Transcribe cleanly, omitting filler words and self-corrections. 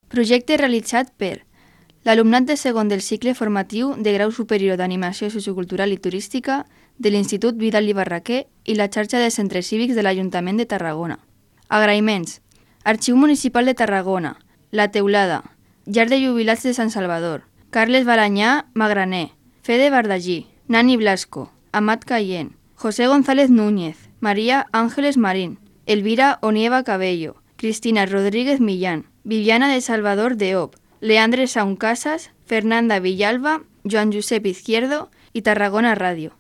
Projecte realitzat per l'alumnat de segon del cicle formatiu de grau superior d'animació sociocultural i turística de l'Institut Vidal i Barraquer i la xarxa de centres cívics de l'Ajuntament de Tarragona. Agraïments. Arxiu Municipal de Tarragona, La Teulada, Llar de Jubilats de Sant Salvador, Carles Balanyà Magraner, Fede Bardagí, Nani Blasco, Amat Cayén, José González Núñez, María Ángeles Marín, Elvira Onieva Cabello, Cristina Rodríguez Millán, Viviana de Salvador Deop, Leandre Saun Casas, Fernanda Villalba, Joan Josep Izquierdo i Tarragona Ràdio.